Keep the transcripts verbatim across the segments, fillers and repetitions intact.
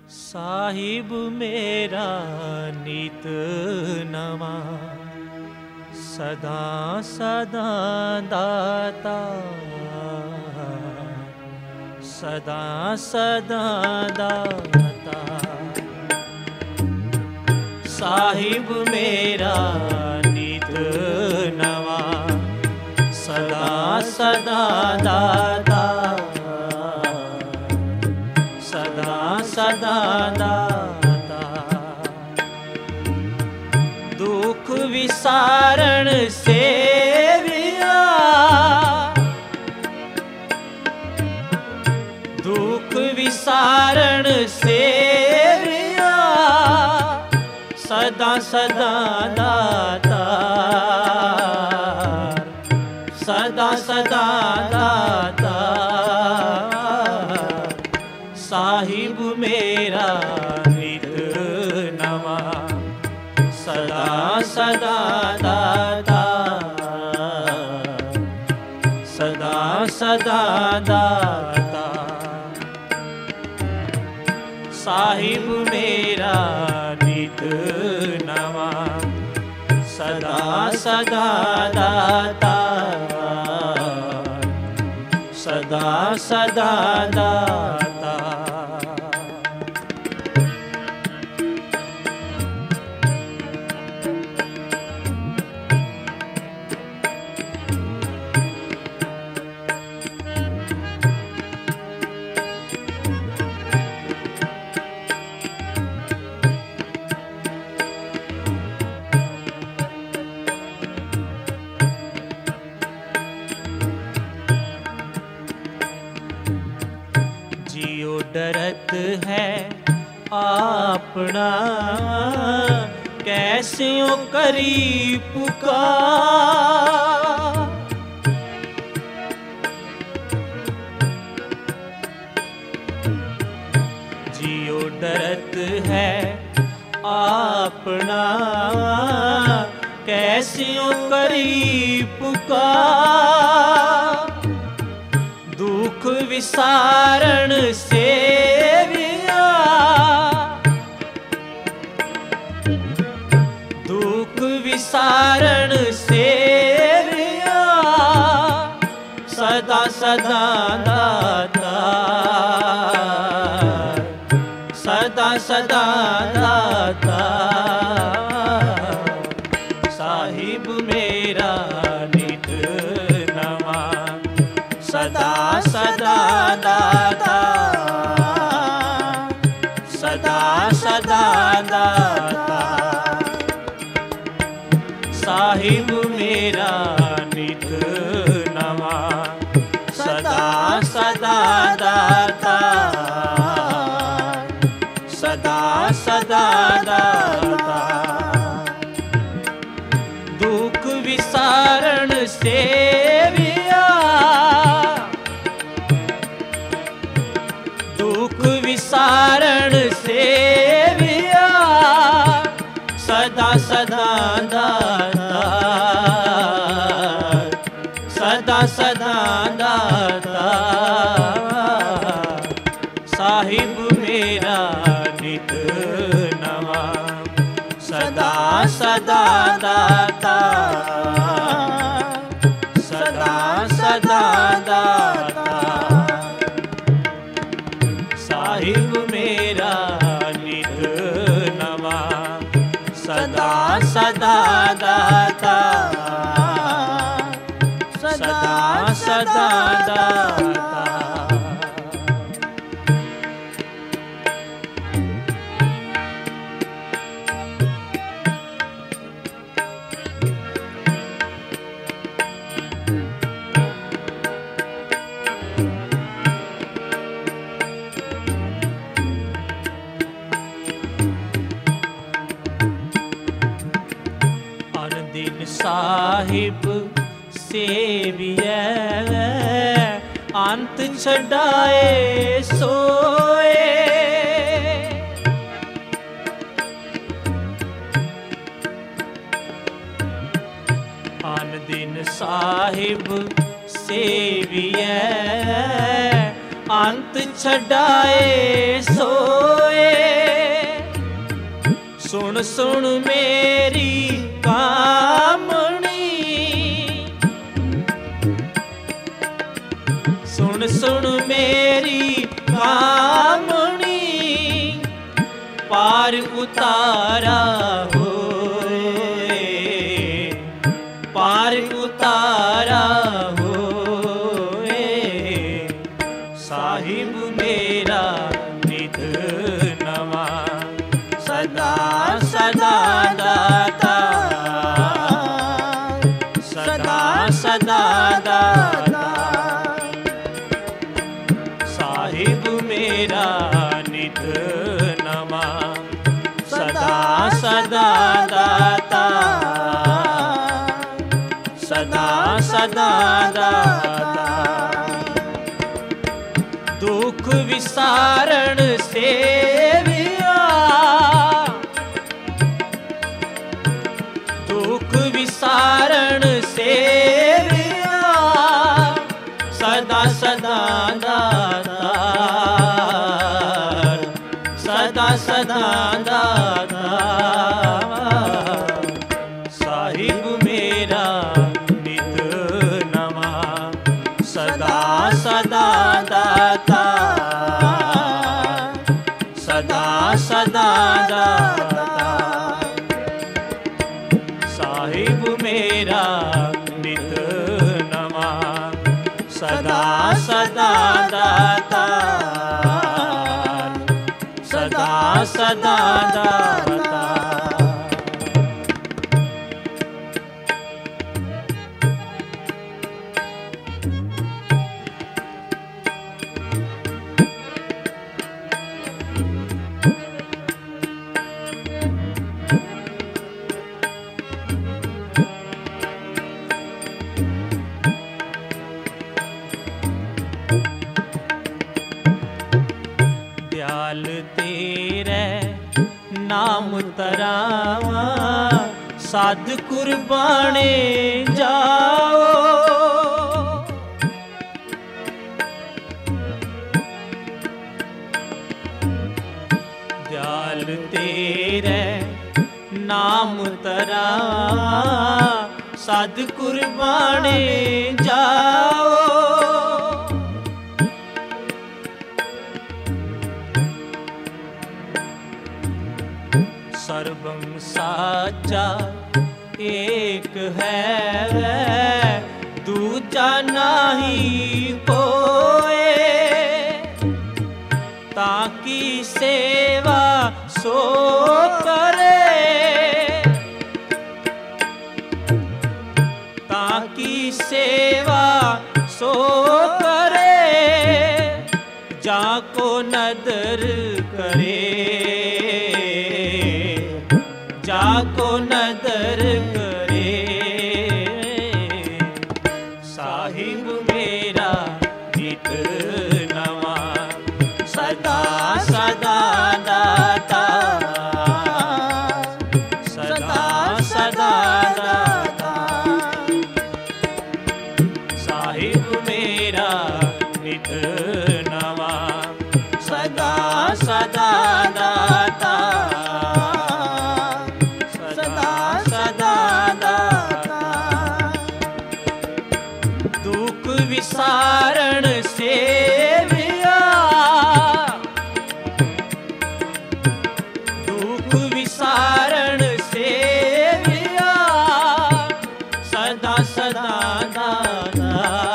साहिब मेरा नित नवा सदा सदा दाता, सदा सदा दाता। साहिब मेरा नित नवा सदा सदा दाता, सदा सदा दाता। दुख विसारण सेविया, दुख विसारण सेविया सदा सदा दाता, सदा सदा दाता। साहिब मेरा नित नवा सदा सदा दाता, सदा सदा दाता। साहिब मेरा नित नवा सदा सदा दाता, सदा सदा दाता। डरत है आपना कैस्यों करी पुकार, जियो डरत है आपना कैस्यों करी पुकार। दुख विसारण सेविया, दुख विसारण सेविया सदा सदा दाता, सदा सदा दाता। साहिब मेरा नित नवा सदा सदा दाता, सदा सदा दाता। साहिब मेरा नित नवा सदा सदा दाता, सदा सदा दाता। दुख विसारण सेविया, दुख विसारण सेविया सदा सदा दाता, सदा सदा दाता। साहिब मेरा नित नवा सदा सदा दाता, सदा सदा दाता। साहिब मेरा नित नवा सदा सदा दाता, सदा सदा दाता। साहिब सेवियै अंत छड़ाए सोए, आन दिन साहिब सेवियै अंत छड़ाए सोए। सुन सुन मेरी कामनी, सुन सुन मेरी कामनी, पार उतारा होए, पार उतारा होए, साहिब मेरा नित नवा, सदा सदा दाता, सदा सदा दाता, साहिब मेरा नित नवा, सदा सदा दाता, सदा सदा दाता। दुख विसारण सेविया, दुख विसारण सेविया, सदा सदा दाता, सदा सदा दाता, साहिब मेरा नित नवा, सदा सदा दाता, सदा सदा दाता, साहिब मेरा नित नवा, सदा सदा दाता, सदा सदा दाता। दयाल तेरे नाम तरावा, साध कुर्बाने जाओ, दयाल तेरे नाम तरावा, साध कुर्बाने जाओ, सर्वं साचा एक है, दूजा नाही कोए, ताकी सेवा सो करे, ताकी सेवा सो करे, जाको नदर करे, जाको नदर करे, साहिब मेरा नित नवा, सदा सदा दाता, सदा सदा दाता, साहिब मेरा नित नवा, सदा सदा दाता, सदा सदा दाता। दुख विसारण सेविया, दुख विसारण सेविया, सदा सदा दाता,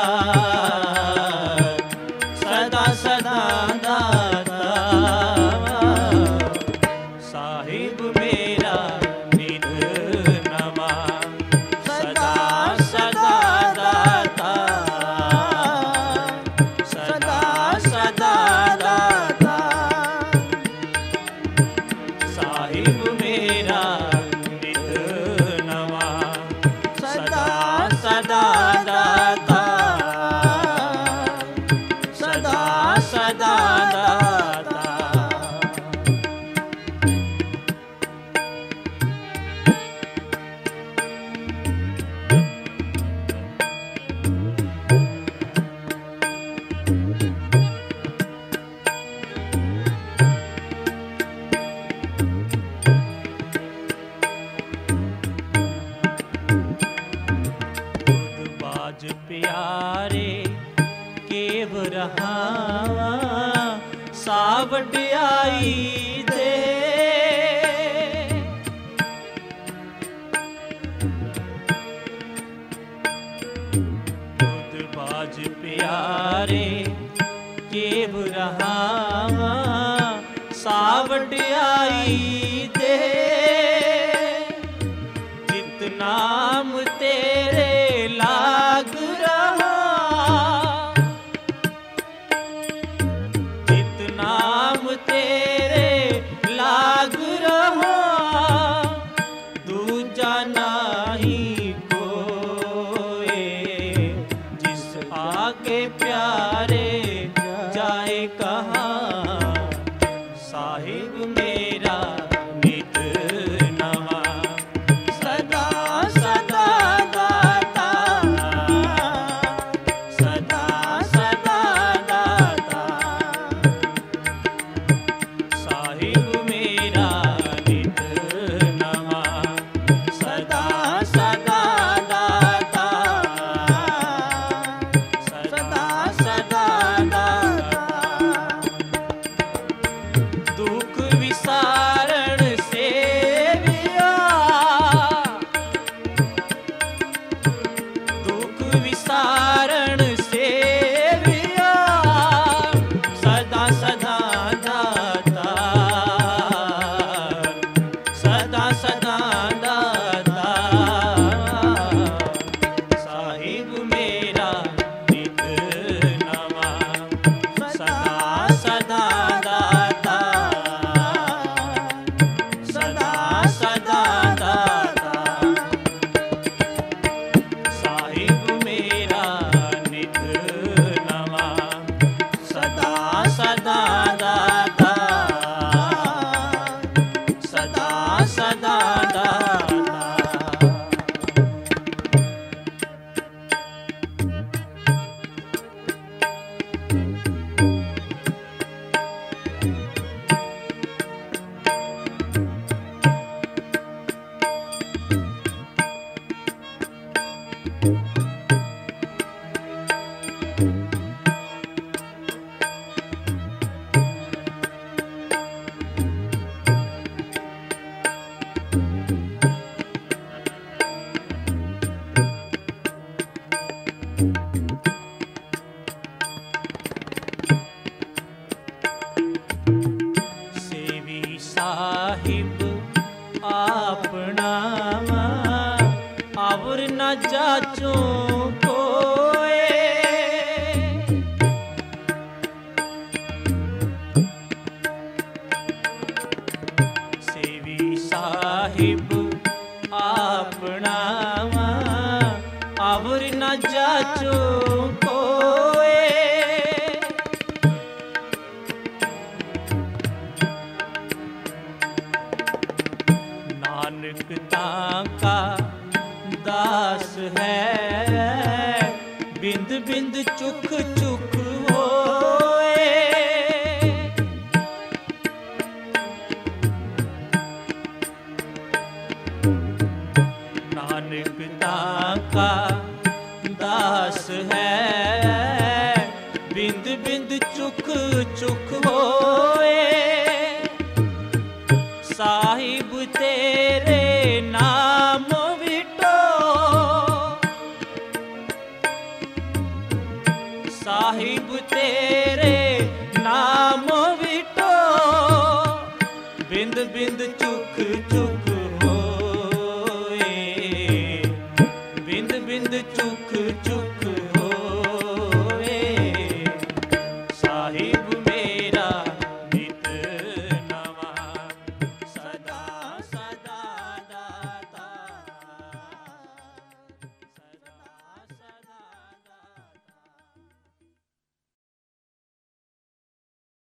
सदा सदा दाता, साहिब मेरा नित नवा, सदा सदा दाता, सदा सदा दाता, साहिब मेरा नित नवा, सदा सदा दाता, सदा सदा दाता। सावडियाई दे खुद बाज प्यारे के बुरहावा सावडियाई दे जित नाम तेरे लाग रहा नाम तेरे लाग रहा दूजा नाही कोई जिस आगे प्यारे जाए कहाँ साहिब मेरा नित नवा सदा सदा दाता सदा सदा दाता साहिब मेरा नित नवा सदा सदा दाता सदा सदा दाता दुख विसारण सेविया दुख विसारण सेविया सदा सदा दाता सदा सदा दाता साहिब मेरा नित नवा सदा सदा दाता सदा सदा दाता साहिब मेरा नित नवा सदा सदा दाता सदा सदा दाता सेवी साहिब आपना और न जाचो कोए सेवी साहिब आपना और न जाचो कोए नानक ताका दास है बिंद बिंद चुक चुक होए नानक ताका दास है बिंद बिंद चुक चुक होए साहिब तेरे नाम विटो साहिब तेरे